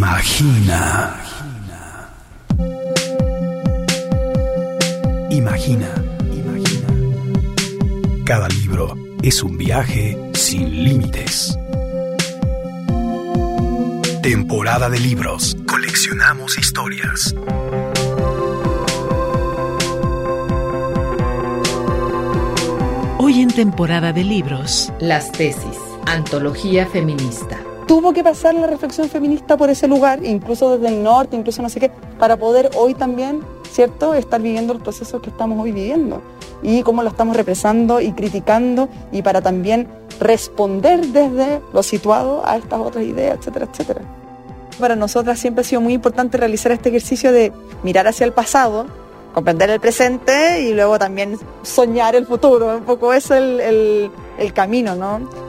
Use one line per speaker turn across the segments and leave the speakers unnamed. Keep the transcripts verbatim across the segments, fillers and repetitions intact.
Imagina. Imagina. Imagina. Cada libro es un viaje sin límites. Temporada de libros. Coleccionamos historias.
Hoy en Temporada de libros,
Las tesis, antología feminista.
Tuvo que pasar la reflexión feminista por ese lugar, incluso desde el norte, incluso no sé qué, para poder hoy también, ¿cierto?, estar viviendo los procesos que estamos hoy viviendo y cómo lo estamos represando y criticando, y para también responder desde lo situado a estas otras ideas, etcétera, etcétera. Para nosotras siempre ha sido muy importante realizar este ejercicio de mirar hacia el pasado, comprender el presente y luego también soñar el futuro. Un poco eso es el, el, el camino, ¿no?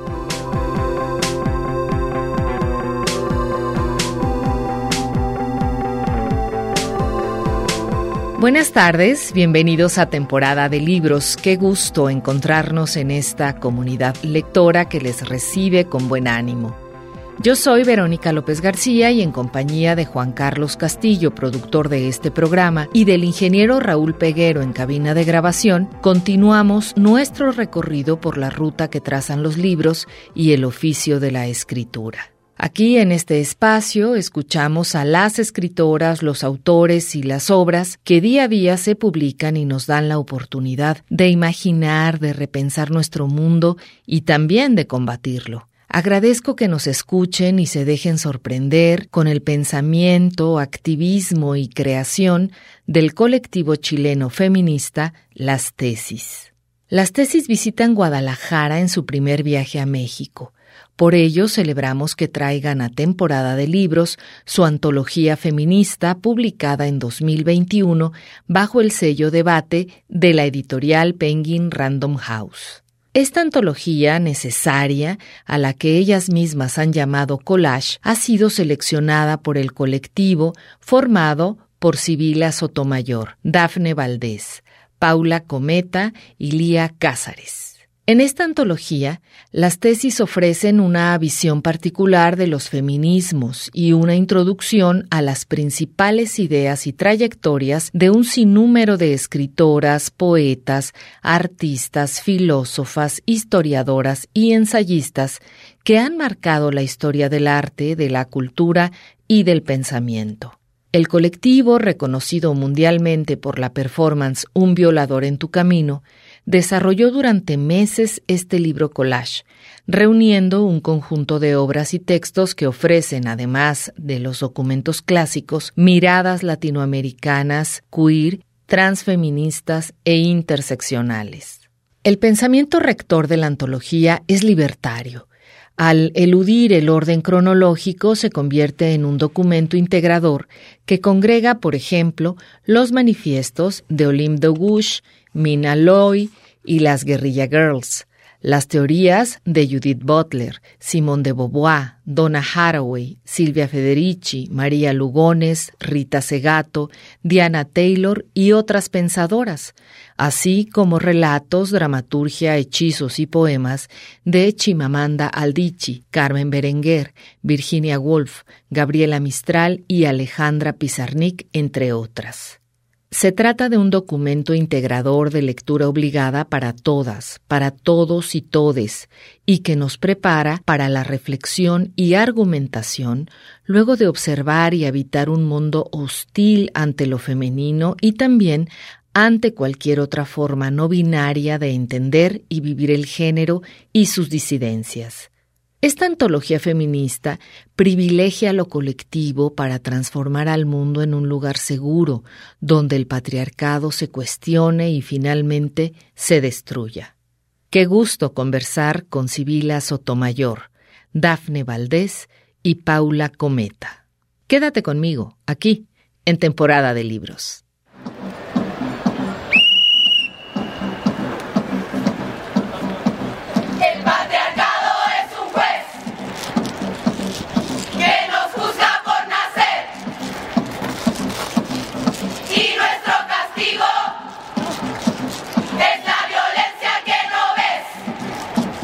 Buenas tardes, bienvenidos a Temporada de Libros. Qué gusto encontrarnos en esta comunidad lectora que les recibe con buen ánimo. Yo soy Verónica López García y en compañía de Juan Carlos Castillo, productor de este programa, y del ingeniero Raúl Peguero en cabina de grabación, continuamos nuestro recorrido por la ruta que trazan los libros y el oficio de la escritura. Aquí en este espacio escuchamos a las escritoras, los autores y las obras que día a día se publican y nos dan la oportunidad de imaginar, de repensar nuestro mundo y también de combatirlo. Agradezco que nos escuchen y se dejen sorprender con el pensamiento, activismo y creación del colectivo chileno feminista Las Tesis. Las Tesis visitan Guadalajara en su primer viaje a México. Por ello, celebramos que traigan a Temporada de Libros su antología feminista publicada en dos mil veintiuno bajo el sello Debate de la editorial Penguin Random House. Esta antología necesaria, a la que ellas mismas han llamado collage, ha sido seleccionada por el colectivo formado por Sibila Sotomayor, Dafne Valdés, Paula Cometa y Lía Cázares. En esta antología, las tesis ofrecen una visión particular de los feminismos y una introducción a las principales ideas y trayectorias de un sinnúmero de escritoras, poetas, artistas, filósofas, historiadoras y ensayistas que han marcado la historia del arte, de la cultura y del pensamiento. El colectivo, reconocido mundialmente por la performance Un violador en tu camino, desarrolló durante meses este libro collage, reuniendo un conjunto de obras y textos que ofrecen, además de los documentos clásicos, miradas latinoamericanas, queer, transfeministas e interseccionales. El pensamiento rector de la antología es libertario. Al eludir el orden cronológico, se convierte en un documento integrador que congrega, por ejemplo, los manifiestos de Olympe de Gouges, Mina Loy y las Guerrilla Girls, las teorías de Judith Butler, Simone de Beauvoir, Donna Haraway, Silvia Federici, María Lugones, Rita Segato, Diana Taylor y otras pensadoras, así como relatos, dramaturgia, hechizos y poemas de Chimamanda Adichie, Carmen Berenguer, Virginia Woolf, Gabriela Mistral y Alejandra Pizarnik, entre otras. Se trata de un documento integrador de lectura obligada para todas, para todos y todes, y que nos prepara para la reflexión y argumentación luego de observar y habitar un mundo hostil ante lo femenino y también ante cualquier otra forma no binaria de entender y vivir el género y sus disidencias. Esta antología feminista privilegia lo colectivo para transformar al mundo en un lugar seguro, donde el patriarcado se cuestione y finalmente se destruya. Qué gusto conversar con Sibila Sotomayor, Dafne Valdés y Paula Cometa. Quédate conmigo, aquí, en Temporada de Libros.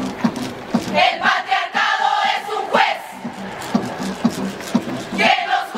El patriarcado es un juez que nos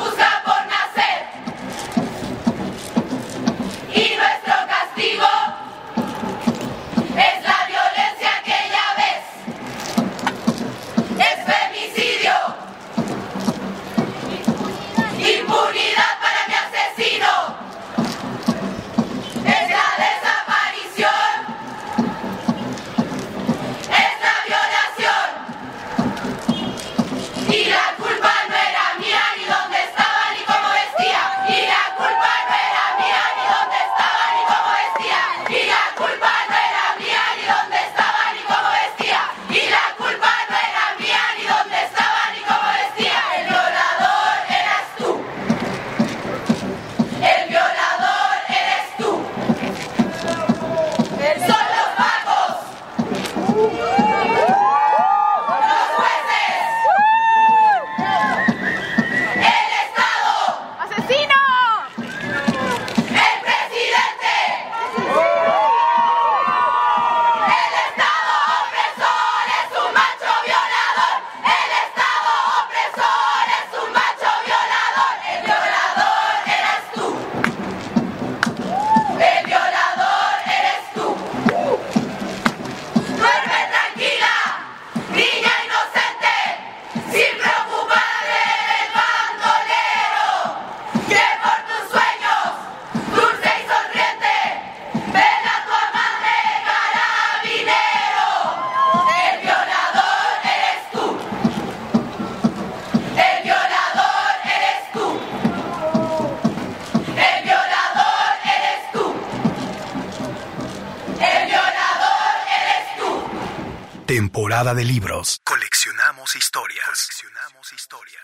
temporada de libros. Coleccionamos historias. Coleccionamos historias.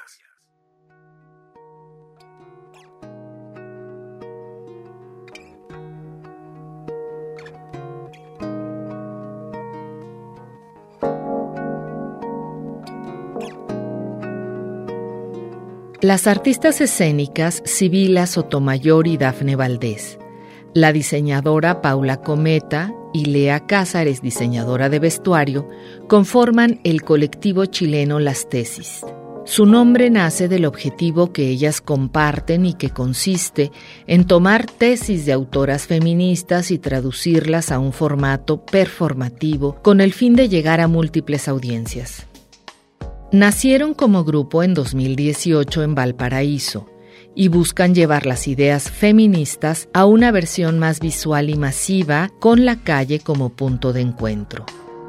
Las artistas escénicas Sibila Sotomayor y Dafne Valdés, la diseñadora Paula Cometa y Lea Cázares, diseñadora de vestuario, conforman el colectivo chileno Las Tesis. Su nombre nace del objetivo que ellas comparten y que consiste en tomar tesis de autoras feministas y traducirlas a un formato performativo con el fin de llegar a múltiples audiencias. Nacieron como grupo en dos mil dieciocho en Valparaíso y buscan llevar las ideas feministas a una versión más visual y masiva con la calle como punto de encuentro.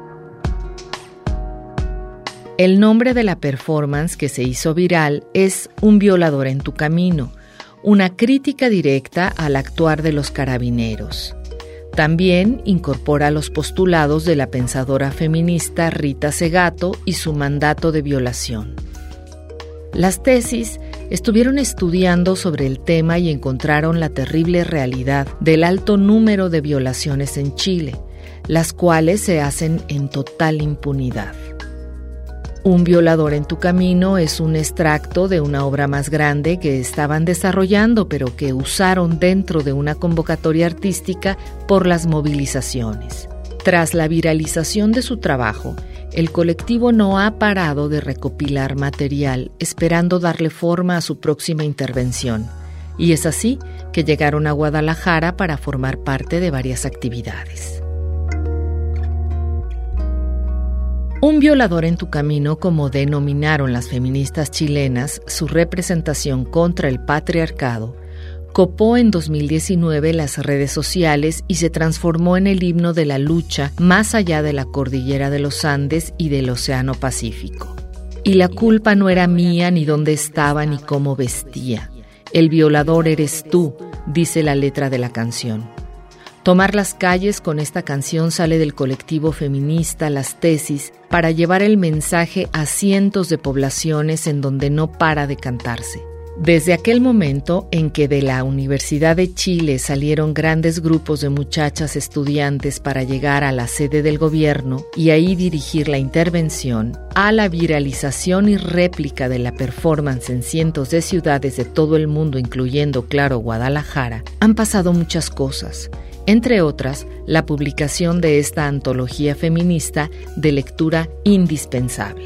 El nombre de la performance que se hizo viral es Un violador en tu camino, una crítica directa al actuar de los carabineros. También incorpora los postulados de la pensadora feminista Rita Segato y su mandato de violación. Las tesis estuvieron estudiando sobre el tema y encontraron la terrible realidad del alto número de violaciones en Chile, las cuales se hacen en total impunidad. Un violador en tu camino es un extracto de una obra más grande que estaban desarrollando, pero que usaron dentro de una convocatoria artística por las movilizaciones. Tras la viralización de su trabajo, el colectivo no ha parado de recopilar material, esperando darle forma a su próxima intervención. Y es así que llegaron a Guadalajara para formar parte de varias actividades. Un violador en tu camino, como denominaron las feministas chilenas, su representación contra el patriarcado, copó en dos mil diecinueve las redes sociales y se transformó en el himno de la lucha más allá de la cordillera de los Andes y del Océano Pacífico. Y la culpa no era mía, ni dónde estaba, ni cómo vestía. El violador eres tú, dice la letra de la canción. Tomar las calles con esta canción sale del colectivo feminista Las Tesis para llevar el mensaje a cientos de poblaciones en donde no para de cantarse. Desde aquel momento en que de la Universidad de Chile salieron grandes grupos de muchachas estudiantes para llegar a la sede del gobierno y ahí dirigir la intervención, a la viralización y réplica de la performance en cientos de ciudades de todo el mundo, incluyendo, claro, Guadalajara, han pasado muchas cosas. Entre otras, la publicación de esta antología feminista de lectura indispensable.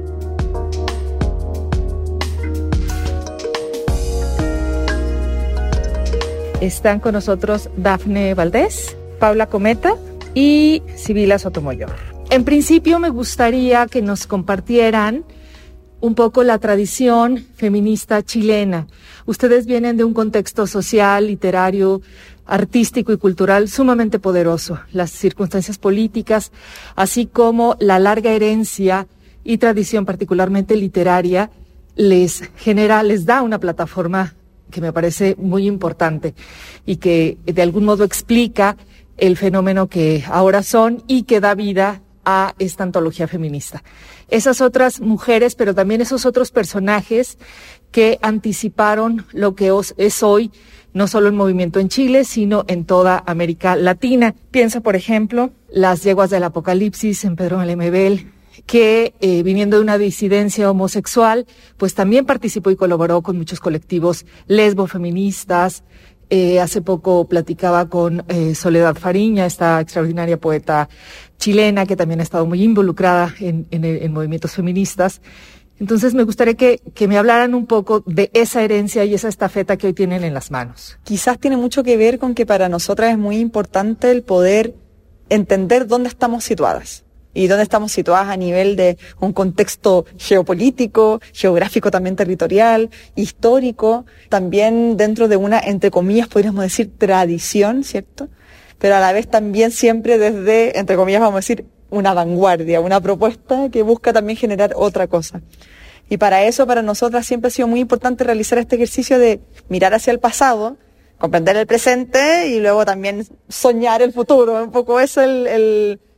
Están con nosotros Dafne Valdés, Paula Cometa y Sibila Sotomayor. En principio me gustaría que nos compartieran un poco la tradición feminista chilena. Ustedes vienen de un contexto social, literario, artístico y cultural sumamente poderoso. Las circunstancias políticas, así como la larga herencia y tradición particularmente literaria, les genera, les da una plataforma que me parece muy importante y que de algún modo explica el fenómeno que ahora son y que da vida a esta antología feminista. Esas otras mujeres, pero también esos otros personajes que anticiparon lo que es hoy no solo el movimiento en Chile, sino en toda América Latina. Piensa, por ejemplo, las yeguas del apocalipsis en Pedro Alemebel, que eh, viniendo de una disidencia homosexual, pues también participó y colaboró con muchos colectivos lesbofeministas. Eh, hace poco platicaba con eh, Soledad Fariña, esta extraordinaria poeta chilena que también ha estado muy involucrada en, en, en movimientos feministas. Entonces me gustaría que, que me hablaran un poco de esa herencia y esa estafeta que hoy tienen en las manos.
Quizás tiene mucho que ver con que para nosotras es muy importante el poder entender dónde estamos situadas. Y dónde estamos situadas a nivel de un contexto geopolítico, geográfico también territorial, histórico, también dentro de una, entre comillas, podríamos decir, tradición, ¿cierto? Pero a la vez también siempre desde, entre comillas, vamos a decir, una vanguardia, una propuesta que busca también generar otra cosa. Y para eso, para nosotras siempre ha sido muy importante realizar este ejercicio de mirar hacia el pasado, comprender el presente y luego también soñar el futuro. Un poco eso es el, el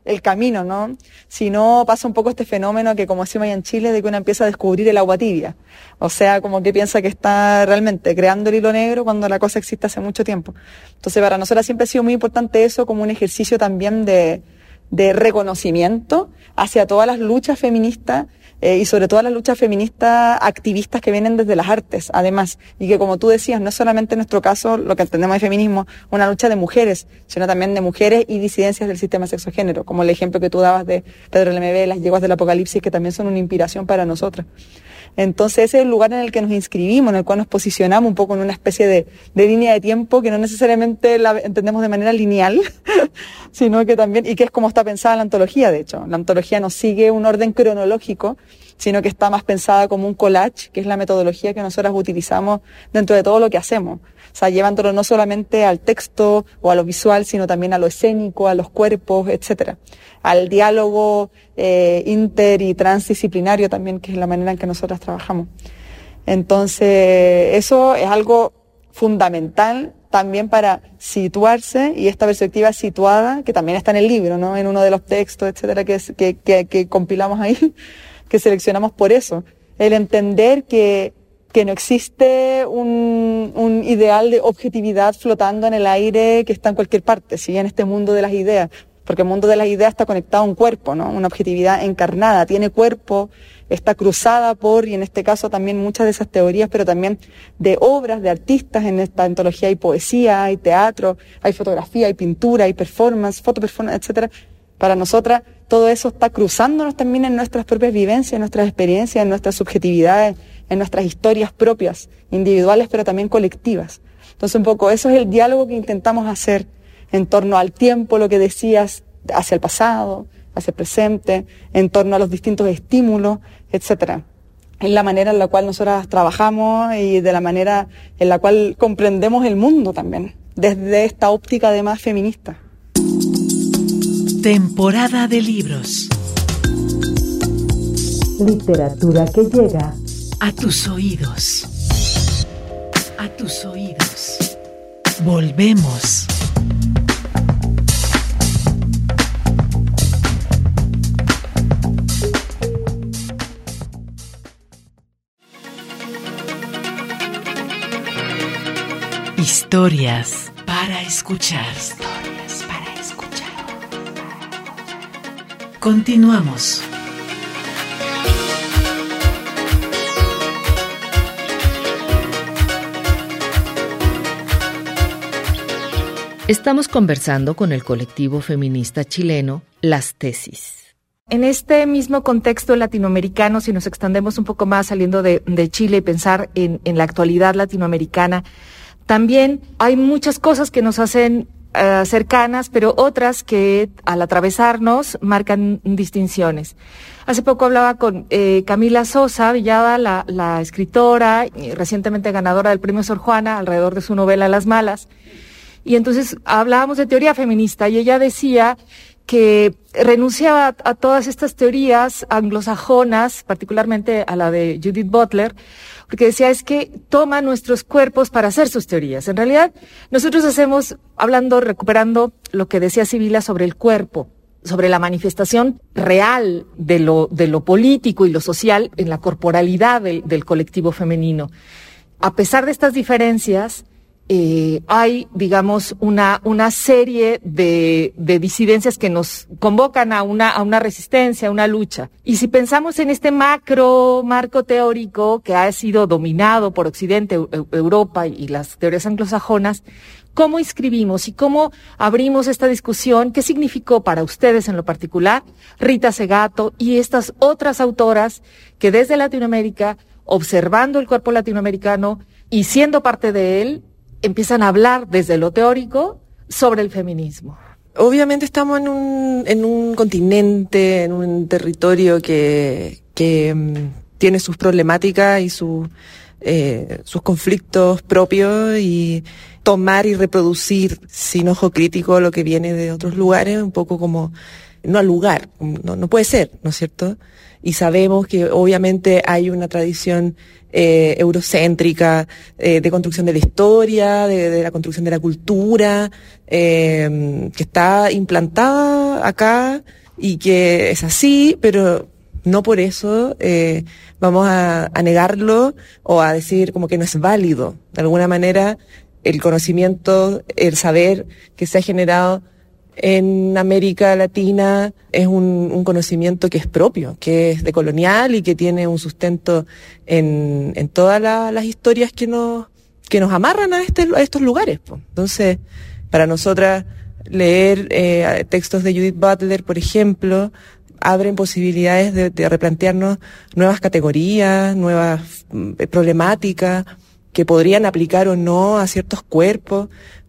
el camino, ¿no? Si no, pasa un poco este fenómeno que, como decimos allá en Chile, de que uno empieza a descubrir el agua tibia. O sea, como que piensa que está realmente creando el hilo negro cuando la cosa existe hace mucho tiempo. Entonces, para nosotros siempre ha sido muy importante eso como un ejercicio también de, de reconocimiento hacia todas las luchas feministas, Eh, y sobre todo las luchas feministas activistas que vienen desde las artes, además, y que, como tú decías, no es solamente en nuestro caso lo que entendemos de feminismo, una lucha de mujeres, sino también de mujeres y disidencias del sistema sexogénero, como el ejemplo que tú dabas de Pedro L M B, las yeguas del apocalipsis, que también son una inspiración para nosotras. Entonces ese es el lugar en el que nos inscribimos, en el cual nos posicionamos un poco en una especie de, de línea de tiempo que no necesariamente la entendemos de manera lineal, sino que también, y que es como está pensada la antología, de hecho. La antología no sigue un orden cronológico, sino que está más pensada como un collage, que es la metodología que nosotras utilizamos dentro de todo lo que hacemos. O sea, llevándolo no solamente al texto o a lo visual, sino también a lo escénico, a los cuerpos, etcétera. Al diálogo eh, inter y transdisciplinario también, que es la manera en que nosotras trabajamos. Entonces, eso es algo fundamental también para situarse, y esta perspectiva situada, que también está en el libro, ¿no? En uno de los textos, etcétera, que, que, que, que compilamos ahí, que seleccionamos por eso. El entender que que no existe un, un ideal de objetividad flotando en el aire que está en cualquier parte, ¿sí? En este mundo de las ideas, porque el mundo de las ideas está conectado a un cuerpo, ¿no? Una objetividad encarnada, tiene cuerpo, está cruzada por, y en este caso también muchas de esas teorías, pero también de obras, de artistas. En esta antología hay poesía, hay teatro, hay fotografía, hay pintura, hay performance, fotoperformance, etcétera. Para nosotras todo eso está cruzándonos también en nuestras propias vivencias, en nuestras experiencias, en nuestras subjetividades, en nuestras historias propias, individuales, pero también colectivas. Entonces, un poco eso es el diálogo que intentamos hacer en torno al tiempo, lo que decías, hacia el pasado, hacia el presente, en torno a los distintos estímulos, etcétera. Es la manera en la cual nosotras trabajamos y de la manera en la cual comprendemos el mundo también, desde esta óptica además feminista.
Temporada de libros.
Literatura que llega
a tus oídos. A tus oídos. Volvemos. Historias para escuchar. Historias para escuchar. Continuamos.
Estamos conversando con el colectivo feminista chileno Las Tesis.
En este mismo contexto latinoamericano, si nos extendemos un poco más saliendo de, de Chile y pensar en, en la actualidad latinoamericana, también hay muchas cosas que nos hacen uh, cercanas, pero otras que al atravesarnos marcan distinciones. Hace poco hablaba con eh, Camila Sosa Villada, la, la escritora, recientemente ganadora del premio Sor Juana, alrededor de su novela Las Malas. Y entonces hablábamos de teoría feminista y ella decía que renunciaba a, a todas estas teorías anglosajonas, particularmente a la de Judith Butler, porque decía es que toma nuestros cuerpos para hacer sus teorías. En realidad, nosotros hacemos, hablando, recuperando lo que decía Sibila sobre el cuerpo, sobre la manifestación real de lo, de lo político y lo social en la corporalidad del, del colectivo femenino. A pesar de estas diferencias, Eh, hay, digamos, una, una serie de, de disidencias que nos convocan a una, a una resistencia, a una lucha. Y si pensamos en este macro, marco teórico que ha sido dominado por Occidente, Europa y las teorías anglosajonas, ¿cómo inscribimos y cómo abrimos esta discusión? ¿Qué significó para ustedes en lo particular Rita Segato y estas otras autoras que desde Latinoamérica, observando el cuerpo latinoamericano y siendo parte de él, empiezan a hablar desde lo teórico sobre el feminismo?
Obviamente estamos en un, en un continente, en un territorio que, que um, tiene sus problemáticas y su, eh, sus conflictos propios, y tomar y reproducir sin ojo crítico lo que viene de otros lugares, un poco como no al lugar, no, no puede ser, ¿no es cierto? y sabemos que obviamente hay una tradición eh, eurocéntrica eh, de construcción de la historia, de, de la construcción de la cultura, eh, que está implantada acá y que es así, pero no por eso eh, vamos a, a negarlo o a decir como que no es válido. De alguna manera, el conocimiento, el saber que se ha generado en América Latina es un, un conocimiento que es propio, que es decolonial y que tiene un sustento en, en todas la, las historias que nos, que nos amarran a, este, a estos lugares. Entonces, para nosotras, leer eh, textos de Judith Butler, por ejemplo, abren posibilidades de, de replantearnos nuevas categorías, nuevas eh, problemáticas que podrían aplicar o no a ciertos cuerpos,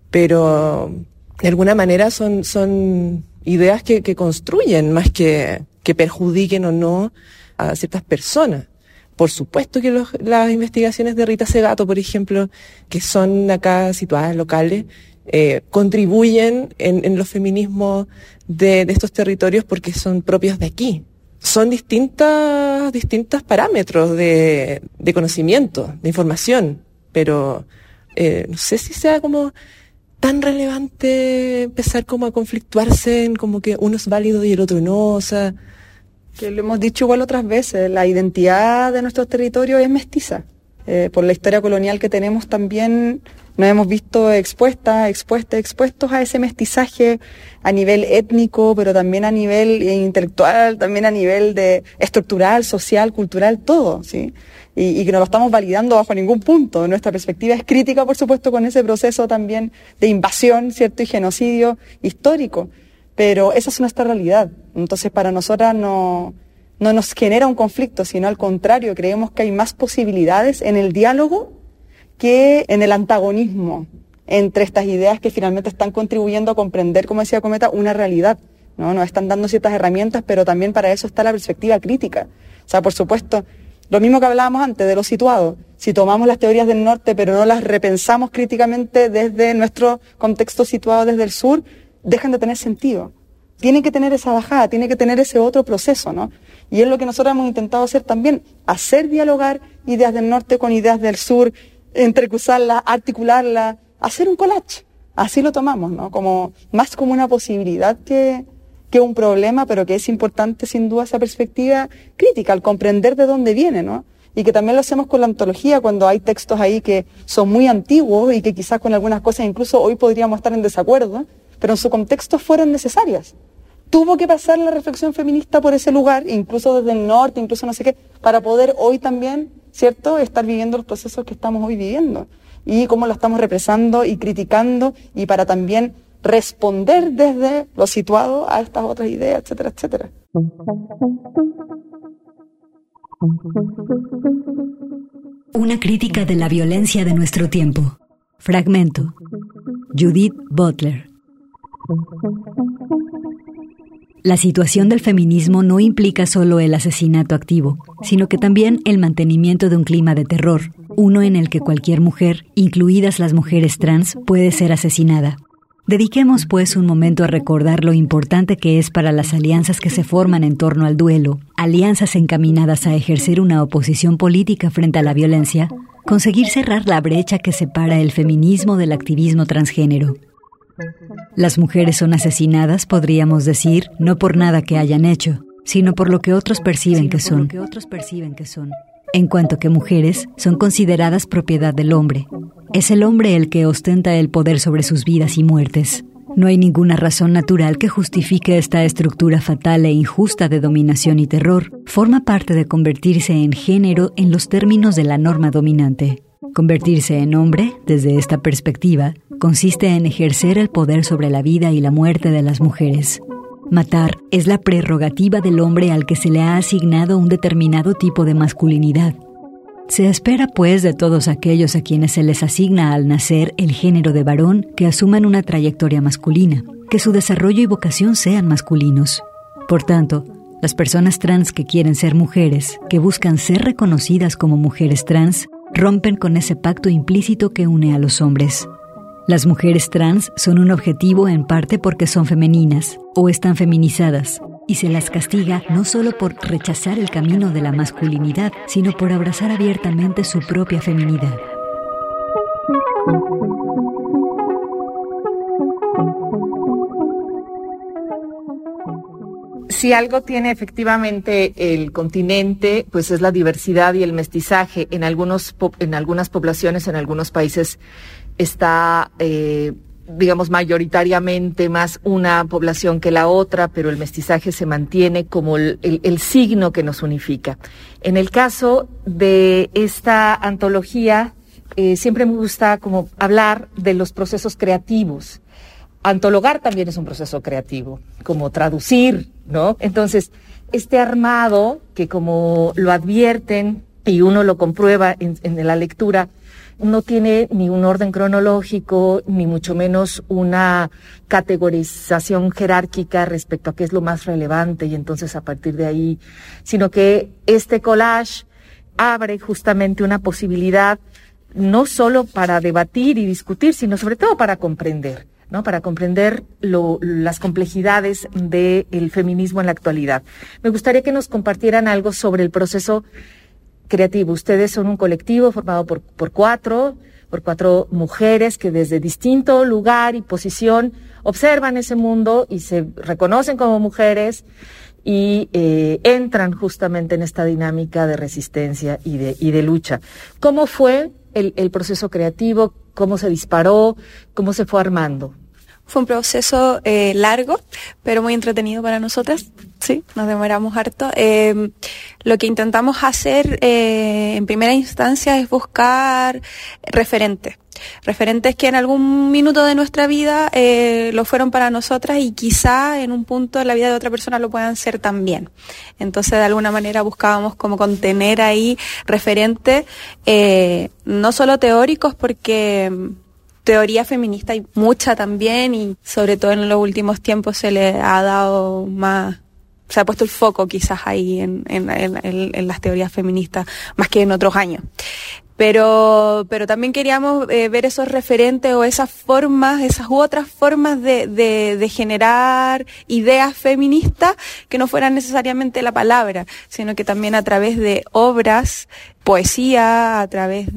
pero de alguna manera son, son ideas que, que construyen más que, que perjudiquen o no a ciertas personas. Por supuesto que los, las investigaciones de Rita Segato, por ejemplo, que son acá situadas locales, eh, contribuyen en, en los feminismos de, de estos territorios porque son propios de aquí. Son distintas, distintos parámetros de, de conocimiento, de información, pero eh, no sé si sea como tan relevante empezar como a conflictuarse en como que uno es válido y el otro no, o sea...
Que lo hemos dicho igual otras veces, la identidad de nuestros territorios es mestiza. Eh, por la historia colonial que tenemos también nos hemos visto expuestas, expuestas, expuestos a ese mestizaje a nivel étnico, pero también a nivel intelectual, también a nivel de estructural, social, cultural, todo, ¿sí? Y, y que no lo estamos validando bajo ningún punto. Nuestra perspectiva es crítica, por supuesto, con ese proceso también de invasión, ¿cierto? Y genocidio histórico. Pero esa es nuestra realidad. Entonces, para nosotras no, no nos genera un conflicto, sino al contrario, creemos que hay más posibilidades en el diálogo que en el antagonismo entre estas ideas que finalmente están contribuyendo a comprender, como decía Cometa, una realidad, ¿no? Nos están dando ciertas herramientas, pero también para eso está la perspectiva crítica. O sea, por supuesto, lo mismo que hablábamos antes de lo situado. Si tomamos las teorías del norte, pero no las repensamos críticamente desde nuestro contexto situado desde el sur, dejan de tener sentido. Tiene que tener esa bajada, tiene que tener ese otro proceso, ¿no? Y es lo que nosotros hemos intentado hacer también, hacer dialogar ideas del norte con ideas del sur, entrecruzarlas, articularlas, hacer un collage. Así lo tomamos, ¿no? Como, más como una posibilidad que, que un problema, pero que es importante sin duda esa perspectiva crítica, al comprender de dónde viene, ¿no? Y que también lo hacemos con la antología cuando hay textos ahí que son muy antiguos y que quizás con algunas cosas incluso hoy podríamos estar en desacuerdo, pero en su contexto fueron necesarias. Tuvo que pasar la reflexión feminista por ese lugar, incluso desde el norte, incluso no sé qué, para poder hoy también, ¿cierto?, estar viviendo los procesos que estamos hoy viviendo y cómo lo estamos represando y criticando, y para también responder desde lo situado a estas otras ideas, etcétera, etcétera.
Una crítica de la violencia de nuestro tiempo. Fragmento. Judith Butler. La situación del feminismo no implica solo el asesinato activo, sino que también el mantenimiento de un clima de terror, uno en el que cualquier mujer, incluidas las mujeres trans, puede ser asesinada. Dediquemos pues un momento a recordar lo importante que es para las alianzas que se forman en torno al duelo, alianzas encaminadas a ejercer una oposición política frente a la violencia, conseguir cerrar la brecha que separa el feminismo del activismo transgénero. Las mujeres son asesinadas, podríamos decir, no por nada que hayan hecho, sino por lo que otros perciben que son. En cuanto que mujeres son consideradas propiedad del hombre. Es el hombre el que ostenta el poder sobre sus vidas y muertes. No hay ninguna razón natural que justifique esta estructura fatal e injusta de dominación y terror. Forma parte de convertirse en género en los términos de la norma dominante. Convertirse en hombre, desde esta perspectiva, consiste en ejercer el poder sobre la vida y la muerte de las mujeres. Matar es la prerrogativa del hombre al que se le ha asignado un determinado tipo de masculinidad. Se espera, pues, de todos aquellos a quienes se les asigna al nacer el género de varón que asuman una trayectoria masculina, que su desarrollo y vocación sean masculinos. Por tanto, las personas trans que quieren ser mujeres, que buscan ser reconocidas como mujeres trans, rompen con ese pacto implícito que une a los hombres. Las mujeres trans son un objetivo en parte porque son femeninas o están feminizadas, Y se las castiga no solo por rechazar el camino de la masculinidad, sino por abrazar abiertamente su propia feminidad.
Si algo tiene efectivamente el continente, pues es la diversidad y el mestizaje. En algunos en algunas poblaciones, en algunos países está, eh, digamos, mayoritariamente más una población que la otra, pero el mestizaje se mantiene como el, el, el signo que nos unifica. En el caso de esta antología, eh, siempre me gusta como hablar de los procesos creativos. Antologar también es un proceso creativo, como traducir, ¿no? Entonces, este armado, que como lo advierten y uno lo comprueba en, en la lectura, no tiene ni un orden cronológico, ni mucho menos una categorización jerárquica respecto a qué es lo más relevante y entonces a partir de ahí, sino que este collage abre justamente una posibilidad no solo para debatir y discutir, sino sobre todo para comprender. ¿no? Para comprender lo, las complejidades del feminismo en la actualidad. Me gustaría que nos compartieran algo sobre el proceso creativo. Ustedes son un colectivo formado por, por cuatro, por cuatro mujeres que desde distinto lugar y posición observan ese mundo y se reconocen como mujeres y eh, entran justamente en esta dinámica de resistencia y de, y de lucha. ¿Cómo fue el, el proceso creativo? ¿Cómo se disparó? ¿Cómo se fue armando?
Fue un proceso eh, largo, pero muy entretenido para nosotras. Sí, nos demoramos harto. Eh, lo que intentamos hacer eh, en primera instancia es buscar referentes. Referentes que en algún minuto de nuestra vida eh, lo fueron para nosotras y quizá en un punto de la vida de otra persona lo puedan ser también. Entonces, de alguna manera buscábamos como contener ahí referentes, eh, no solo teóricos, porque teoría feminista hay mucha también y sobre todo en los últimos tiempos se le ha dado más, se ha puesto el foco quizás ahí en, en, en, en las teorías feministas más que en otros años. Pero, pero también queríamos eh, ver esos referentes o esas formas, esas u otras formas de, de, de generar ideas feministas que no fueran necesariamente la palabra, sino que también a través de obras, poesía, a través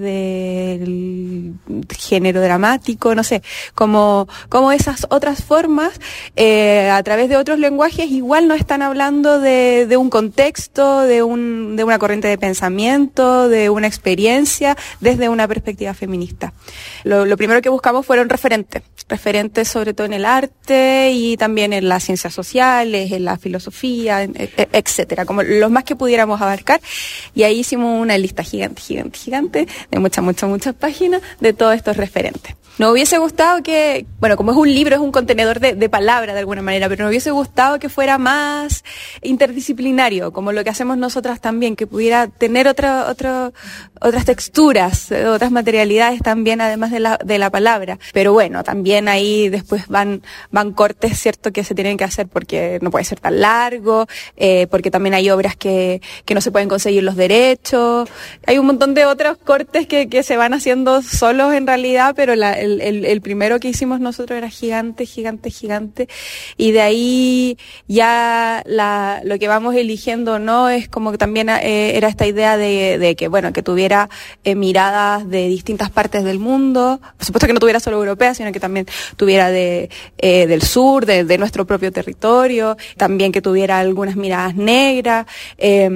del género dramático, no sé, como, como esas otras formas, eh, a través de otros lenguajes, igual no están hablando de, de un contexto, de un, de una corriente de pensamiento, de una experiencia, desde una perspectiva feminista. Lo, lo primero que buscamos fueron referentes, referentes sobre todo en el arte y también en las ciencias sociales, en la filosofía, etcétera, como los más que pudiéramos abarcar, y ahí hicimos una lista gigante, gigante, gigante, de muchas, muchas, muchas páginas de todos estos referentes. Nos hubiese gustado que, bueno, como es un libro, es un contenedor de, de palabras de alguna manera, pero nos hubiese gustado que fuera más interdisciplinario, como lo que hacemos nosotras también, que pudiera tener otra, otra, otras texturas, otras materialidades también, además de la, de la palabra. Pero bueno, también ahí después van, van cortes, ¿cierto?, que se tienen que hacer porque no puede ser tan largo, eh, porque también hay obras que, que no se pueden conseguir los derechos. Hay un montón de otros cortes que, que se van haciendo solos en realidad, pero la, el, el, el primero que hicimos nosotros era gigante, gigante, gigante, y de ahí ya la, lo que vamos eligiendo, ¿no?, es como que también eh, era esta idea de, de que, bueno, que tuviera eh, miradas de distintas partes del mundo, por supuesto que no tuviera solo europeas, sino que también tuviera de eh, del sur, de, de nuestro propio territorio, también que tuviera algunas miradas negras, eh,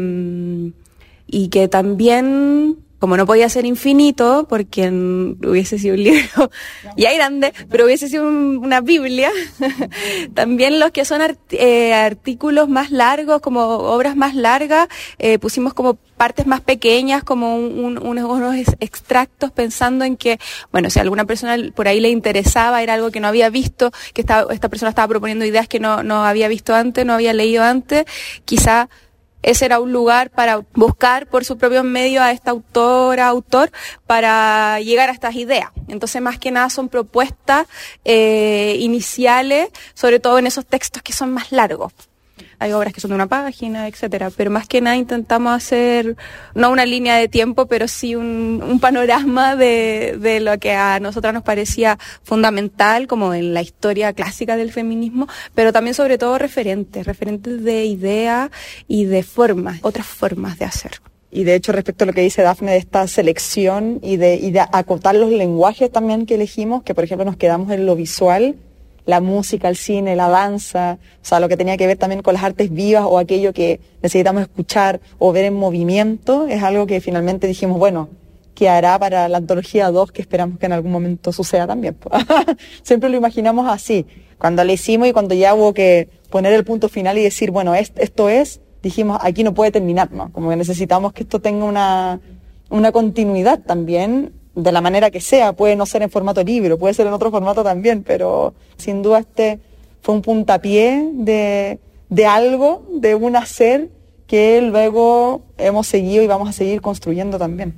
y que también, como no podía ser infinito, porque hubiese sido un libro ya grande, pero hubiese sido un, una Biblia, también los que son art, eh, artículos más largos, como obras más largas, eh, pusimos como partes más pequeñas, como un, un, unos, unos extractos, pensando en que, bueno, si a alguna persona por ahí le interesaba, era algo que no había visto, que estaba, esta persona estaba proponiendo ideas que no, no había visto antes, no había leído antes, quizá ese era un lugar para buscar por sus propios medios a esta autora, autor, para llegar a estas ideas. Entonces, más que nada son propuestas eh, iniciales, sobre todo en esos textos que son más largos. hay obras que son de una página, etcétera. Pero más que nada intentamos hacer, no una línea de tiempo, pero sí un, un panorama de, de lo que a nosotras nos parecía fundamental, como en la historia clásica del feminismo, pero también sobre todo referentes, referentes de ideas y de formas, otras formas de hacer.
Y de hecho, respecto a lo que dice Dafne de esta selección y de, y de acotar los lenguajes también que elegimos, que por ejemplo nos quedamos en lo visual, la música, el cine, la danza, o sea, lo que tenía que ver también con las artes vivas o aquello que necesitamos escuchar o ver en movimiento, es algo que finalmente dijimos, bueno, ¿qué hará para la antología dos que esperamos que en algún momento suceda también? Siempre lo imaginamos así. Cuando lo hicimos y cuando ya hubo que poner el punto final y decir, bueno, esto es, dijimos, aquí no puede terminar, ¿no? Como que necesitamos que esto tenga una, una continuidad también, de la manera que sea. Puede no ser en formato libro, puede ser en otro formato también, pero sin duda este fue un puntapié de, de algo, de un hacer que luego hemos seguido y vamos a seguir construyendo también.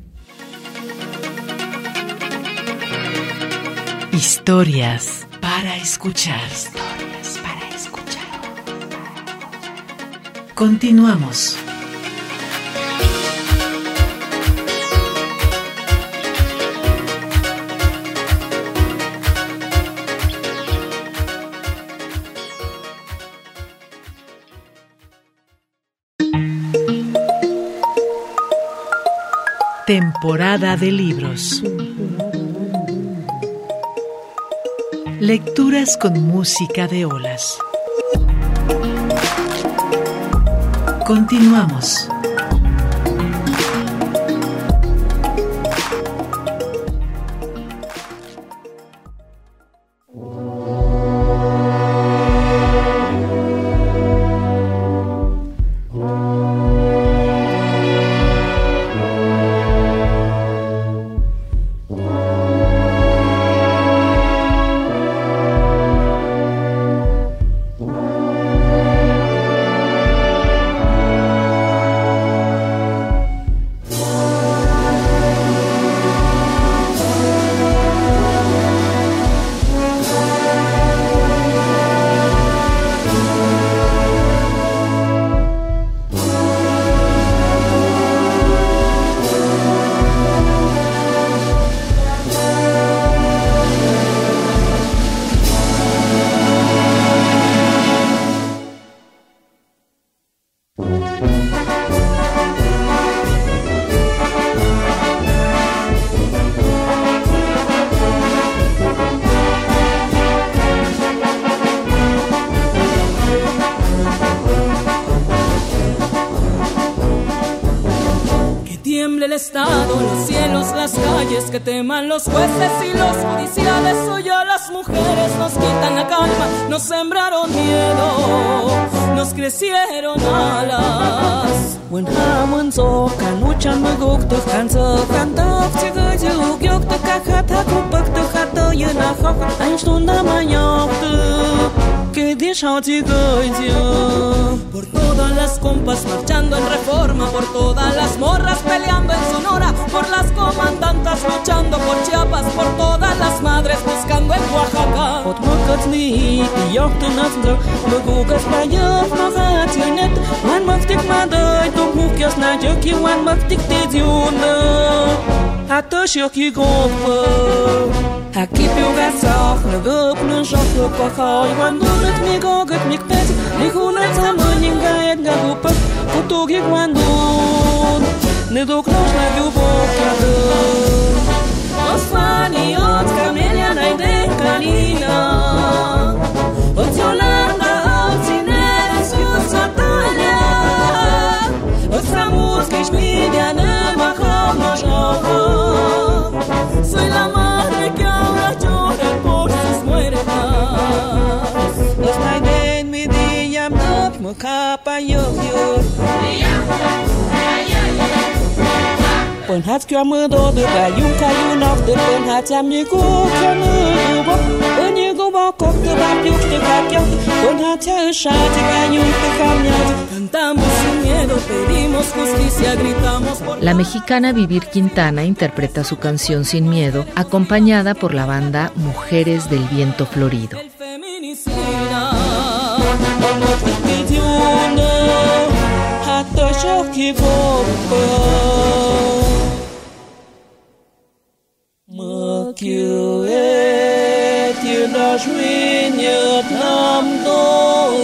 Historias para escuchar. Historias para escuchar. Continuamos. Temporada de libros. Lecturas con música de olas. Continuamos.
Los cielos, las calles, que teman los jueces y los judiciales. Hoy a las mujeres nos quitan la calma, nos sembraron miedo, nos crecieron alas. When Haman so can luchan maguk to canso canto chigo gyok to kakata kupak to hato yena hok einstunda mañok que dijo chigo por todas las compas marchando en Reforma, por todas las morras peleando en Sonora, por las comandantas luchando por Chiapas, por todas las madres buscando en Oaxaca. От мокотни йохтунатро магугас паёв магатинет ман мактик мадай тук мукяс наёки ван мактик тедюна атошёки гопа Aquí piugasach nagop nun shoklo pakhay wan dunet mi gogat mi kpet mi hunat samonim gaet gagupa kutugi wan dun ne doknosh na любовь кады Osfani от камеля найде калина От Йоланда от Синера сюсаталя От Самурской шмидя не махал ножоха Soy la madre que ahora llora por sus muertas. Los maiden mi día mok mokapa yo yo. Pon hat kya mơ do de ba yung ka yu nok de pon hat jam ni go kya mơ bo. Pon ni go ba kok de ba yuk de ka kya. Pon hat cha sha de ka yung de kamya. Cantamos sin miedo, pedimos justicia, gritamos por
La mexicana Vivir Quintana interpreta su canción Sin Miedo, acompañada por la banda Mujeres del Viento Florido.
el feminicida. equivoca. Mơ kiều ê thiên đa suy nhật nam đô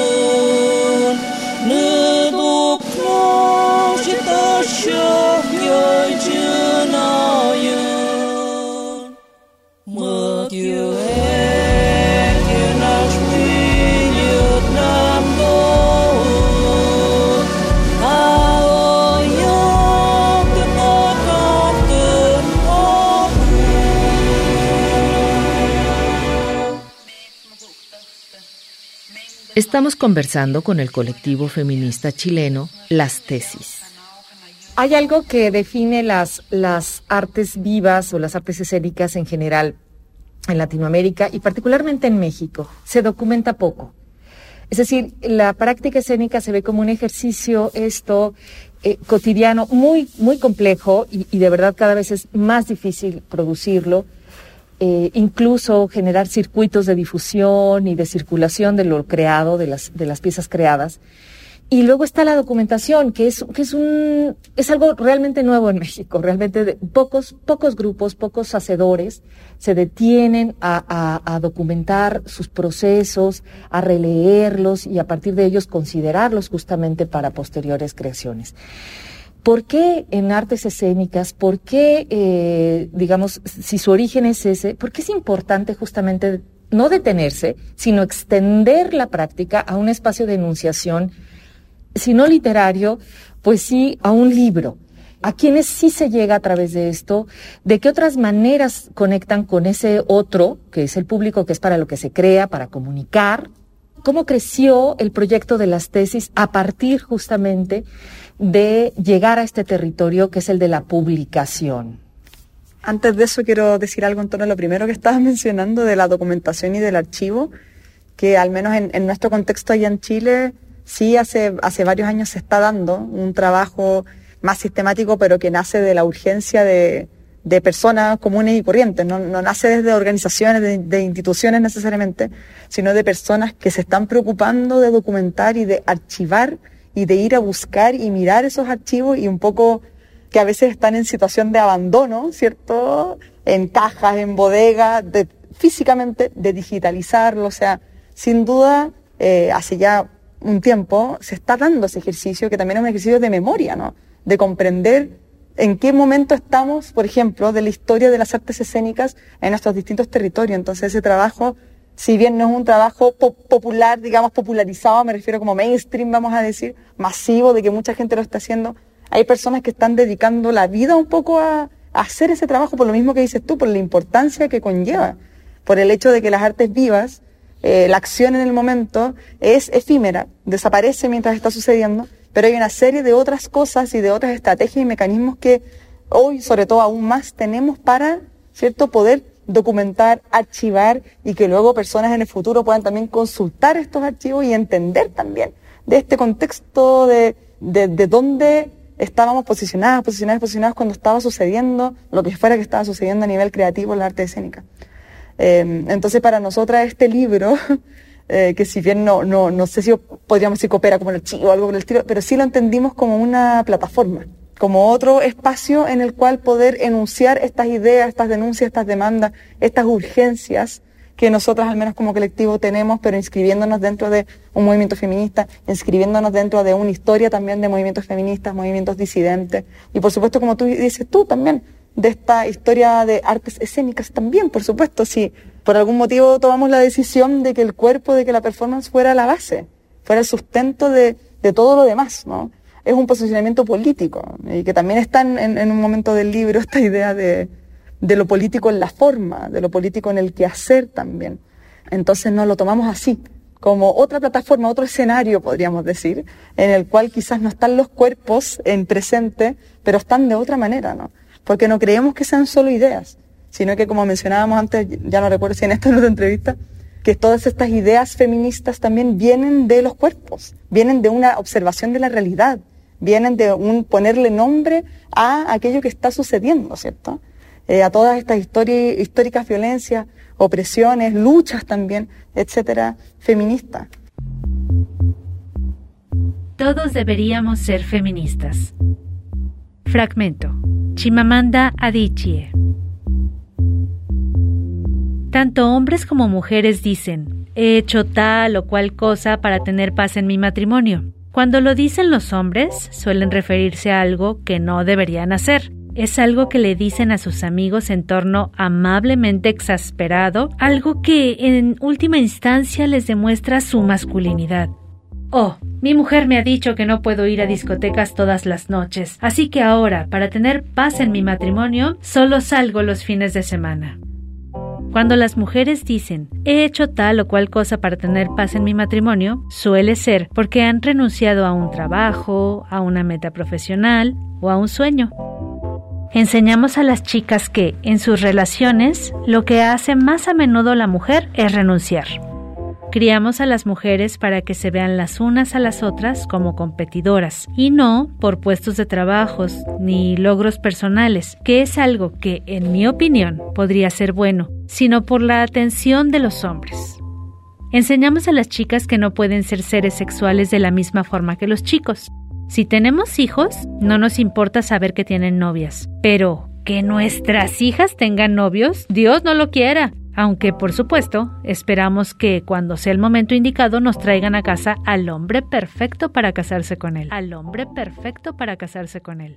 nữ đục nó chỉ ta cho cười chưa nào yên. Mơ kiều ê thiên đa suy nhật nam đô
Estamos conversando con el colectivo feminista chileno Las Tesis.
Hay algo que define las, las artes vivas o las artes escénicas en general en Latinoamérica y particularmente en México. Se documenta poco. Es decir, la práctica escénica se ve como un ejercicio esto eh, cotidiano muy, muy complejo y, y de verdad cada vez es más difícil producirlo. Eh, incluso generar circuitos de difusión y de circulación de lo creado, de las, de las piezas creadas. Y luego está la documentación, que es, que es un, es algo realmente nuevo en México. Realmente de, pocos, pocos grupos, pocos hacedores se detienen a, a, a documentar sus procesos, a releerlos y a partir de ellos considerarlos justamente para posteriores creaciones. ¿Por qué en artes escénicas? ¿Por qué, eh, digamos, si su origen es ese, por qué es importante justamente no detenerse, sino extender la práctica a un espacio de enunciación, si no literario, pues sí a un libro? ¿A quiénes sí se llega a través de esto? ¿De qué otras maneras conectan con ese otro, que es el público, que es para lo que se crea, para comunicar? ¿Cómo creció el proyecto de Las Tesis a partir justamente de llegar a este territorio que es el de la publicación?
Antes de eso quiero decir algo en torno a lo primero que estabas mencionando de la documentación y del archivo, que al menos en, en nuestro contexto allá en Chile sí hace, hace varios años se está dando un trabajo más sistemático, pero que nace de la urgencia de, de personas comunes y corrientes, no, no nace desde organizaciones, de, de instituciones necesariamente, sino de personas que se están preocupando de documentar y de archivar y de ir a buscar y mirar esos archivos y un poco que a veces están en situación de abandono, ¿cierto? En cajas, en bodegas, de, físicamente, de digitalizarlo. O sea, sin duda, eh, hace ya un tiempo se está dando ese ejercicio, que también es un ejercicio de memoria, ¿no? De comprender en qué momento estamos, por ejemplo, de la historia de las artes escénicas en nuestros distintos territorios. Entonces ese trabajo, si bien no es un trabajo po- popular, digamos popularizado, me refiero como mainstream, vamos a decir, masivo, de que mucha gente lo está haciendo, hay personas que están dedicando la vida un poco a, a hacer ese trabajo, por lo mismo que dices tú, por la importancia que conlleva, por el hecho de que las artes vivas, eh, la acción en el momento es efímera, desaparece mientras está sucediendo, pero hay una serie de otras cosas y de otras estrategias y mecanismos que hoy, sobre todo aún más, tenemos para, ¿cierto?, poder documentar, archivar y que luego personas en el futuro puedan también consultar estos archivos y entender también de este contexto de, de, de dónde estábamos posicionadas, posicionadas, posicionadas cuando estaba sucediendo lo que fuera que estaba sucediendo a nivel creativo en la arte escénica. Eh, entonces para nosotras este libro, eh, que si bien no, no, no sé si podríamos decir que opera como un archivo o algo por el estilo, pero sí lo entendimos como una plataforma, como otro espacio en el cual poder enunciar estas ideas, estas denuncias, estas demandas, estas urgencias que nosotras al menos como colectivo tenemos, pero inscribiéndonos dentro de un movimiento feminista, inscribiéndonos dentro de una historia también de movimientos feministas, movimientos disidentes, y por supuesto, como tú dices tú también, de esta historia de artes escénicas también, por supuesto, si por algún motivo tomamos la decisión de que el cuerpo, de que la performance fuera la base, fuera el sustento de, de todo lo demás, ¿no? Es un posicionamiento político, y que también está en, en un momento del libro esta idea de, de lo político en la forma, de lo político en el quehacer también. Entonces no lo tomamos así, como otra plataforma, otro escenario, podríamos decir, en el cual quizás no están los cuerpos en presente, pero están de otra manera, ¿no? Porque no creemos que sean solo ideas, sino que, como mencionábamos antes, ya no recuerdo si en esta nuestra entrevista, que todas estas ideas feministas también vienen de los cuerpos, vienen de una observación de la realidad, vienen de un ponerle nombre a aquello que está sucediendo, ¿cierto? Eh, a todas estas histori- históricas violencias, opresiones, luchas también, etcétera, feministas.
Todos deberíamos ser feministas. Fragmento. Chimamanda Adichie. Tanto hombres como mujeres dicen, he hecho tal o cual cosa para tener paz en mi matrimonio. Cuando lo dicen los hombres, suelen referirse a algo que no deberían hacer. Es algo que le dicen a sus amigos en tono amablemente exasperado, algo que en última instancia les demuestra su masculinidad. Oh, mi mujer me ha dicho que no puedo ir a discotecas todas las noches, así que ahora, para tener paz en mi matrimonio, solo salgo los fines de semana. Cuando las mujeres dicen, he hecho tal o cual cosa para tener paz en mi matrimonio, suele ser porque han renunciado a un trabajo, a una meta profesional o a un sueño. Enseñamos a las chicas que, en sus relaciones, lo que hace más a menudo la mujer es renunciar. Criamos a las mujeres para que se vean las unas a las otras como competidoras, y no por puestos de trabajos ni logros personales, que es algo que, en mi opinión, podría ser bueno, sino por la atención de los hombres. Enseñamos a las chicas que no pueden ser seres sexuales de la misma forma que los chicos. Si tenemos hijos, no nos importa saber que tienen novias, pero que nuestras hijas tengan novios, Dios no lo quiera. Aunque, por supuesto, esperamos que cuando sea el momento indicado nos traigan a casa al hombre perfecto para casarse con él. Al hombre perfecto para casarse con él.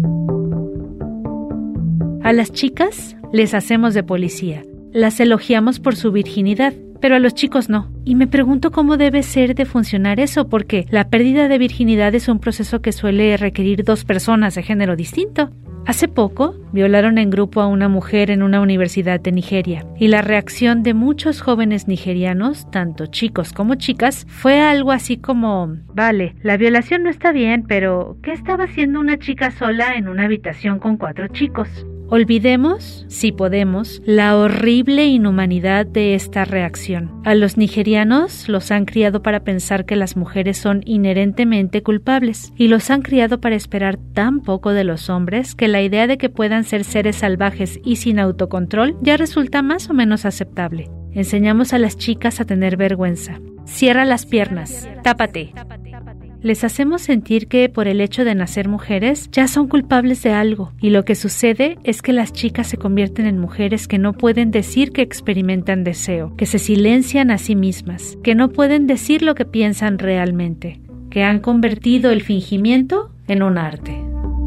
A las chicas les hacemos de policía. Las elogiamos por su virginidad, pero a los chicos no. Y me pregunto cómo debe ser de funcionar eso, porque la pérdida de virginidad es un proceso que suele requerir dos personas de género distinto. Hace poco, violaron en grupo a una mujer en una universidad de Nigeria, y la reacción de muchos jóvenes nigerianos, tanto chicos como chicas, fue algo así como, vale, la violación no está bien, pero ¿qué estaba haciendo una chica sola en una habitación con cuatro chicos? Olvidemos, si podemos, la horrible inhumanidad de esta reacción. A los nigerianos los han criado para pensar que las mujeres son inherentemente culpables y los han criado para esperar tan poco de los hombres que la idea de que puedan ser seres salvajes y sin autocontrol ya resulta más o menos aceptable. Enseñamos a las chicas a tener vergüenza. Cierra las piernas, tápate. Les hacemos sentir que por el hecho de nacer mujeres ya son culpables de algo, y lo que sucede es que las chicas se convierten en mujeres que no pueden decir que experimentan deseo, que se silencian a sí mismas, que no pueden decir lo que piensan realmente, que han convertido el fingimiento en un arte.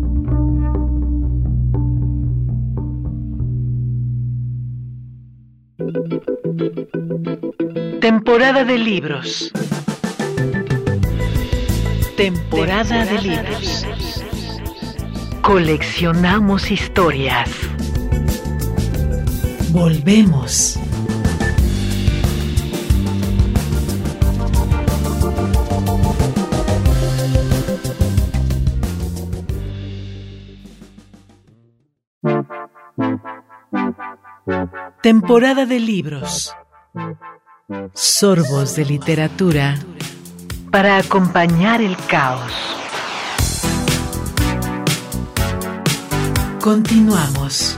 Temporada de libros. Temporada de libros. Coleccionamos historias. Volvemos. Temporada de libros. Sorbos de literatura para acompañar el caos. Continuamos.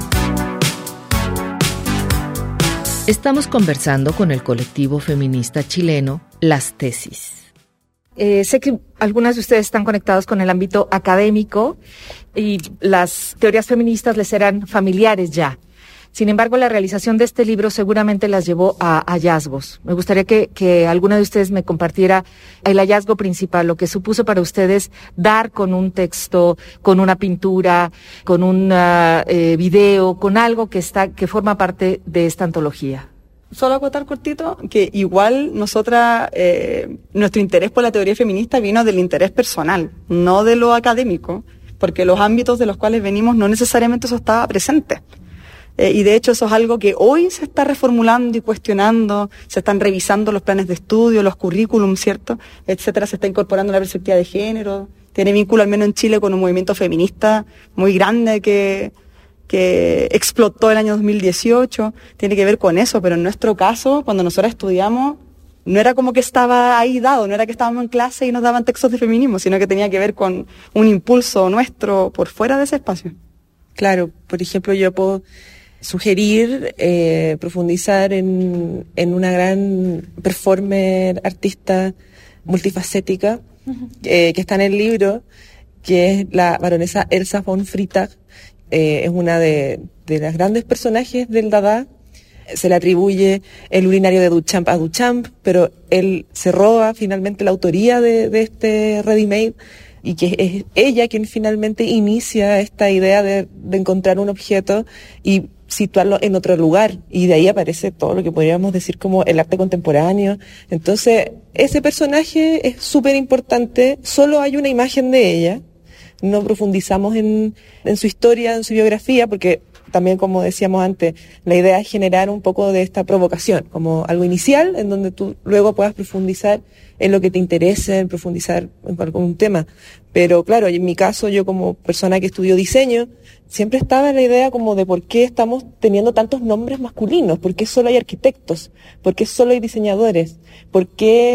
Estamos conversando con el colectivo feminista chileno Las Tesis.
Eh, sé que algunas de ustedes están conectados con el ámbito académico y las teorías feministas les eran familiares ya. Sin embargo, la realización de este libro seguramente las llevó a hallazgos. Me gustaría que, que alguna de ustedes me compartiera el hallazgo principal, lo que supuso para ustedes dar con un texto, con una pintura, con un uh, eh, video, con algo que está, que forma parte de esta antología.
Solo acotar cortito que igual nosotras, eh, nuestro interés por la teoría feminista vino del interés personal, no de lo académico, porque los ámbitos de los cuales venimos no necesariamente eso estaba presente. Eh, y de hecho eso es algo que hoy se está reformulando y cuestionando, se están revisando los planes de estudio, los currículums, ¿cierto?, etcétera, se está incorporando la perspectiva de género, tiene vínculo al menos en Chile con un movimiento feminista muy grande que, que explotó el año dos mil dieciocho, tiene que ver con eso, pero en nuestro caso, cuando nosotros estudiamos, no era como que estaba ahí dado, no era que estábamos en clase y nos daban textos de feminismo, sino que tenía que ver con un impulso nuestro por fuera de ese espacio.
Claro, por ejemplo, yo puedo sugerir eh, profundizar en, en una gran performer, artista multifacética, eh, que está en el libro, que es la baronesa Elsa von Freytag. Eh, es una de, de las grandes personajes del Dada. Se le atribuye el urinario de Duchamp a Duchamp, pero él se roba finalmente la autoría de, de este ready-made, y que es ella quien finalmente inicia esta idea de, de encontrar un objeto y situarlo en otro lugar, y de ahí aparece todo lo que podríamos decir como el arte contemporáneo. Entonces, ese personaje es súper importante, solo hay una imagen de ella, no profundizamos en, en su historia, en su biografía, porque también, como decíamos antes, la idea es generar un poco de esta provocación, como algo inicial, en donde tú luego puedas profundizar en lo que te interese, en profundizar en algún tema. Pero claro, en mi caso, yo como persona que estudió diseño, siempre estaba la idea como de por qué estamos teniendo tantos nombres masculinos, por qué solo hay arquitectos, por qué solo hay diseñadores, por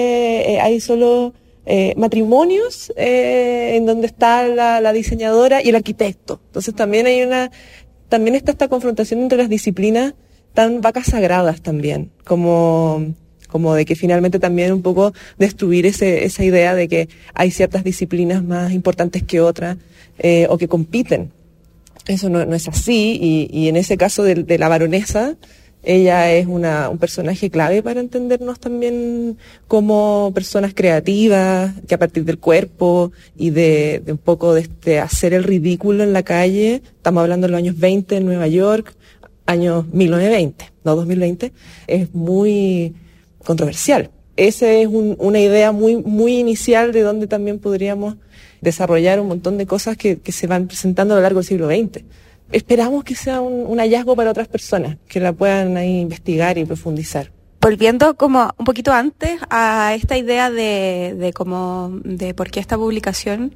qué hay solo eh, matrimonios eh, en donde está la, la diseñadora y el arquitecto. Entonces también hay una... También está esta confrontación entre las disciplinas tan vacas sagradas también, como, como de que finalmente también un poco destruir ese, esa idea de que hay ciertas disciplinas más importantes que otras, eh, o que compiten. Eso no, no es así, y, y en ese caso de, de la baronesa, ella es una, un personaje clave para entendernos también como personas creativas, que a partir del cuerpo y de, de un poco de este hacer el ridículo en la calle, estamos hablando de los años veinte en Nueva York, años mil novecientos veinte, no dos mil veinte, es muy controversial. Esa es un, una idea muy, muy inicial de donde también podríamos desarrollar un montón de cosas que, que se van presentando a lo largo del siglo veinte. Esperamos que sea un, un hallazgo para otras personas, que la puedan ahí investigar y profundizar.
Volviendo como un poquito antes a esta idea de, de como de por qué esta publicación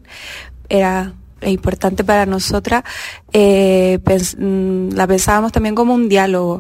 era importante para nosotras, eh, pens, la pensábamos también como un diálogo,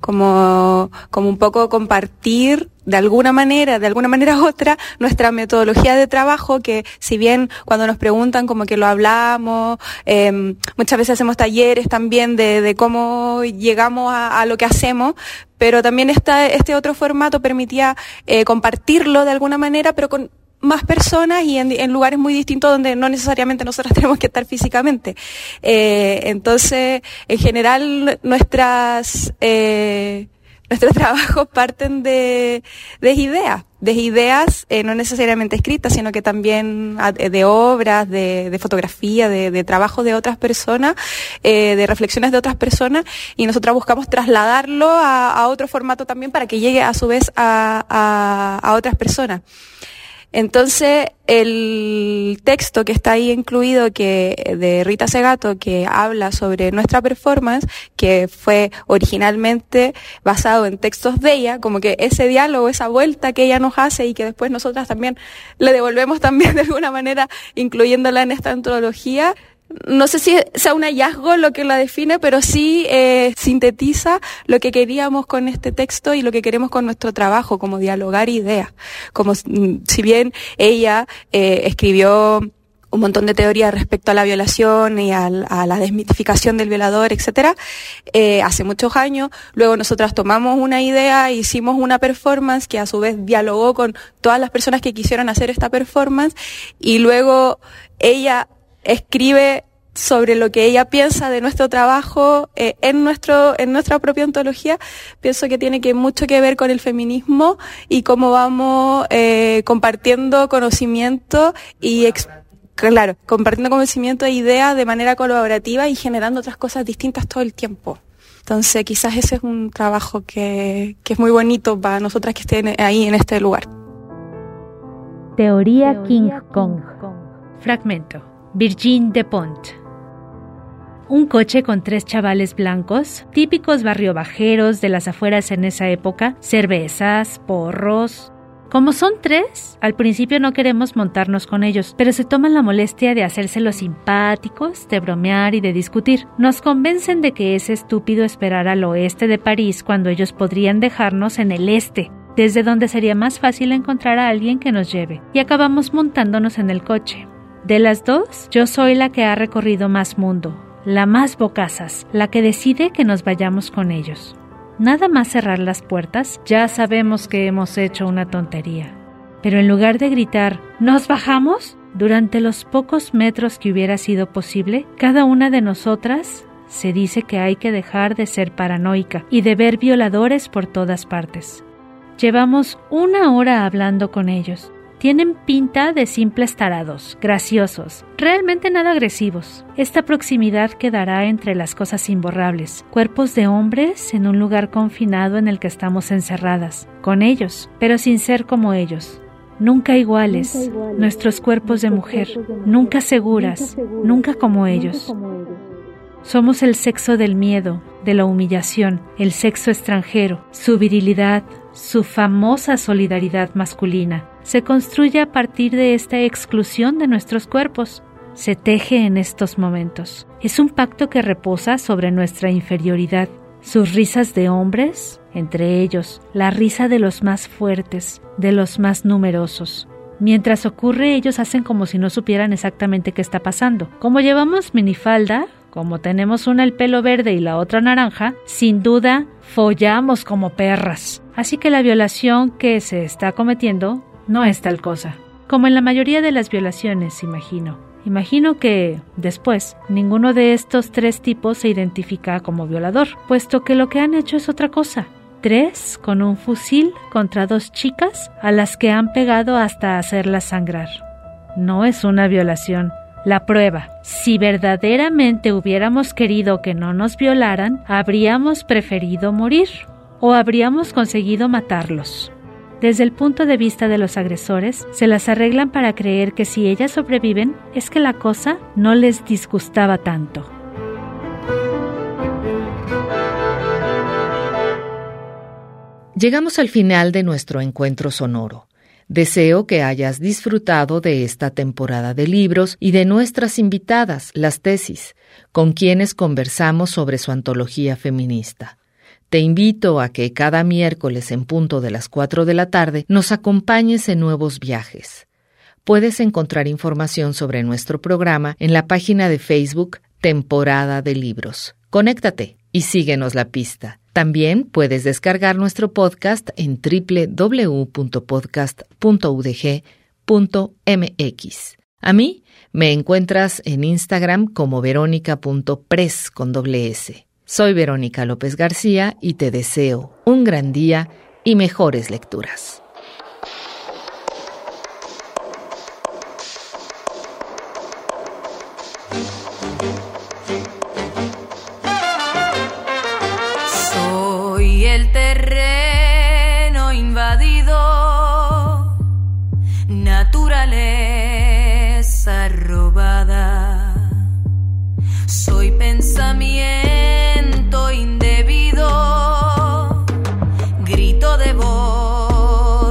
como, como un poco compartir de alguna manera, de alguna manera u otra, nuestra metodología de trabajo, que si bien cuando nos preguntan como que lo hablamos, eh, muchas veces hacemos talleres también de, de cómo llegamos a, a lo que hacemos, pero también esta, este otro formato permitía eh, compartirlo de alguna manera, pero con más personas y en, en lugares muy distintos donde no necesariamente nosotras tenemos que estar físicamente. Eh, entonces, en general, nuestras eh, nuestros trabajos parten de, de ideas, de ideas eh, no necesariamente escritas, sino que también de obras, de, de fotografía, de, de trabajo de otras personas, eh, de reflexiones de otras personas, y nosotras buscamos trasladarlo a, a otro formato también para que llegue a su vez a, a, a otras personas. Entonces, el texto que está ahí incluido, que de Rita Segato, que habla sobre nuestra performance, que fue originalmente basado en textos de ella, como que ese diálogo, esa vuelta que ella nos hace y que después nosotras también le devolvemos también de alguna manera, incluyéndola en esta antología. No sé si sea un hallazgo lo que la define, pero sí eh, sintetiza lo que queríamos con este texto y lo que queremos con nuestro trabajo, como dialogar ideas. Como si bien ella eh, escribió un montón de teorías respecto a la violación y a, a la desmitificación del violador, etcétera, eh, hace muchos años. Luego nosotras tomamos una idea, hicimos una performance que a su vez dialogó con todas las personas que quisieron hacer esta performance, y luego ella escribe sobre lo que ella piensa de nuestro trabajo eh, en nuestro en nuestra propia ontología. Pienso que tiene que mucho que ver con el feminismo y cómo vamos eh, compartiendo conocimiento y ex- claro, compartiendo conocimiento e ideas de manera colaborativa y generando otras cosas distintas todo el tiempo. Entonces quizás ese es un trabajo que, que es muy bonito para nosotras que estén ahí en este lugar.
Teoría King Kong. Fragmento. Virginie Despont. Un coche con tres chavales blancos, típicos barriobajeros de las afueras en esa época, cervezas, porros. Como son tres, al principio no queremos montarnos con ellos, pero se toman la molestia de hacérselos simpáticos, de bromear y de discutir. Nos convencen de que es estúpido esperar al oeste de París cuando ellos podrían dejarnos en el este, desde donde sería más fácil encontrar a alguien que nos lleve, y acabamos montándonos en el coche. De las dos, yo soy la que ha recorrido más mundo, la más bocazas, la que decide que nos vayamos con ellos. Nada más cerrar las puertas, ya sabemos que hemos hecho una tontería. Pero en lugar de gritar ¿nos bajamos?, durante los pocos metros que hubiera sido posible, cada una de nosotras se dice que hay que dejar de ser paranoica y de ver violadores por todas partes. Llevamos una hora hablando con ellos. Tienen pinta de simples tarados, graciosos, realmente nada agresivos. Esta proximidad quedará entre las cosas imborrables, cuerpos de hombres en un lugar confinado en el que estamos encerradas, con ellos, pero sin ser como ellos. Nunca iguales, nunca iguales, nuestros cuerpos de mujer, cuerpos de mujer, nunca seguras, nunca, seguras, nunca como ellos. Nunca como ellos. Somos el sexo del miedo, de la humillación, el sexo extranjero, su virilidad, su famosa solidaridad masculina. Se construye a partir de esta exclusión de nuestros cuerpos. Se teje en estos momentos. Es un pacto que reposa sobre nuestra inferioridad. Sus risas de hombres, entre ellos, la risa de los más fuertes, de los más numerosos. Mientras ocurre, ellos hacen como si no supieran exactamente qué está pasando. Como llevamos minifalda, como tenemos una el pelo verde y la otra naranja, sin duda, follamos como perras. Así que la violación que se está cometiendo no es tal cosa. Como en la mayoría de las violaciones, imagino. Imagino que, después, ninguno de estos tres tipos se identifica como violador, puesto que lo que han hecho es otra cosa. Tres con un fusil contra dos chicas a las que han pegado hasta hacerlas sangrar. No es una violación. La prueba, si verdaderamente hubiéramos querido que no nos violaran, habríamos preferido morir o habríamos conseguido matarlos. Desde el punto de vista de los agresores, se las arreglan para creer que si ellas sobreviven, es que la cosa no les disgustaba tanto.
Llegamos al final de nuestro encuentro sonoro. Deseo que hayas disfrutado de esta temporada de libros y de nuestras invitadas, las tesis, con quienes conversamos sobre su antología feminista. Te invito a que cada miércoles en punto de las cuatro de la tarde nos acompañes en nuevos viajes. Puedes encontrar información sobre nuestro programa en la página de Facebook Temporada de Libros. Conéctate y síguenos la pista. También puedes descargar nuestro podcast en doble u doble u doble u punto podcast punto u d g punto m x. A mí me encuentras en Instagram como verónica punto pres con doble S. Soy Verónica López García y te deseo un gran día y mejores lecturas.
Soy el terreno invadido, naturaleza robada. Soy pensamiento indebido, grito de voz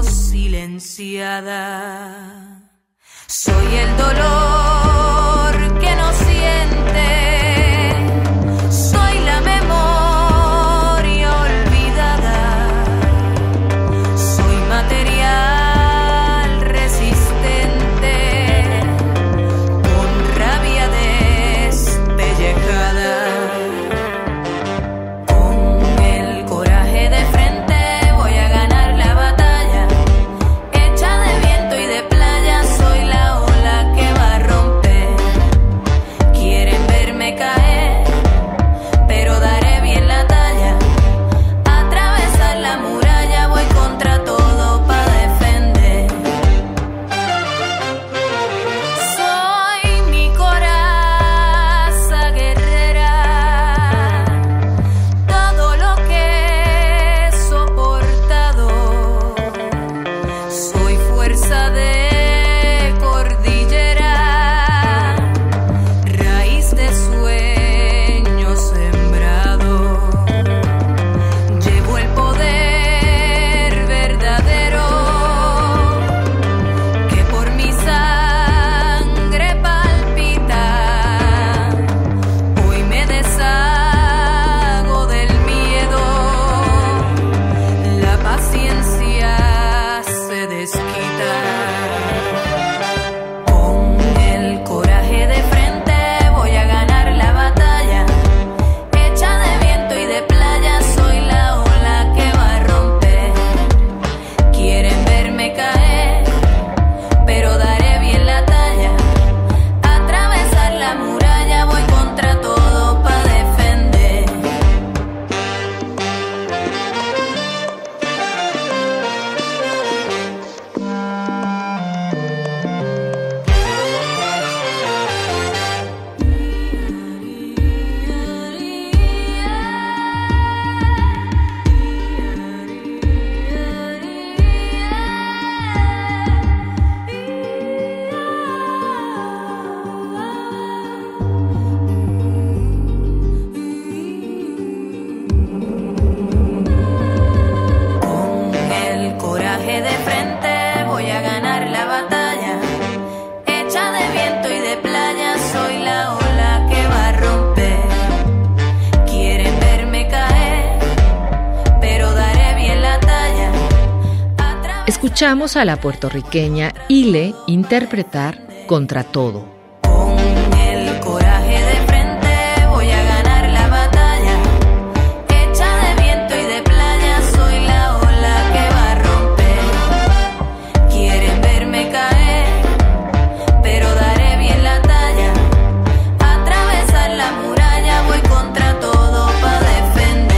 Escuchamos a la puertorriqueña Ile interpretar Contra Todo.
Con el coraje de frente voy a ganar la batalla. Hecha de viento y de playa, soy la ola que va a romper. Quieren verme caer, pero daré bien la talla. Atravesar la muralla, voy contra todo para defender.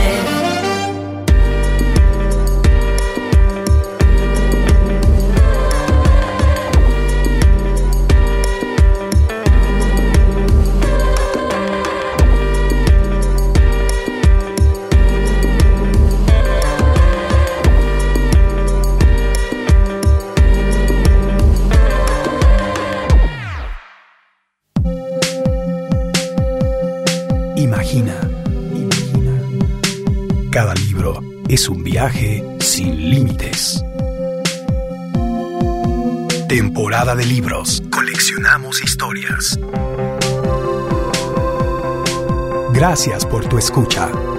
Imagina, imagina. Cada libro es un viaje sin límites. Temporada de libros. Coleccionamos historias. Gracias por tu escucha.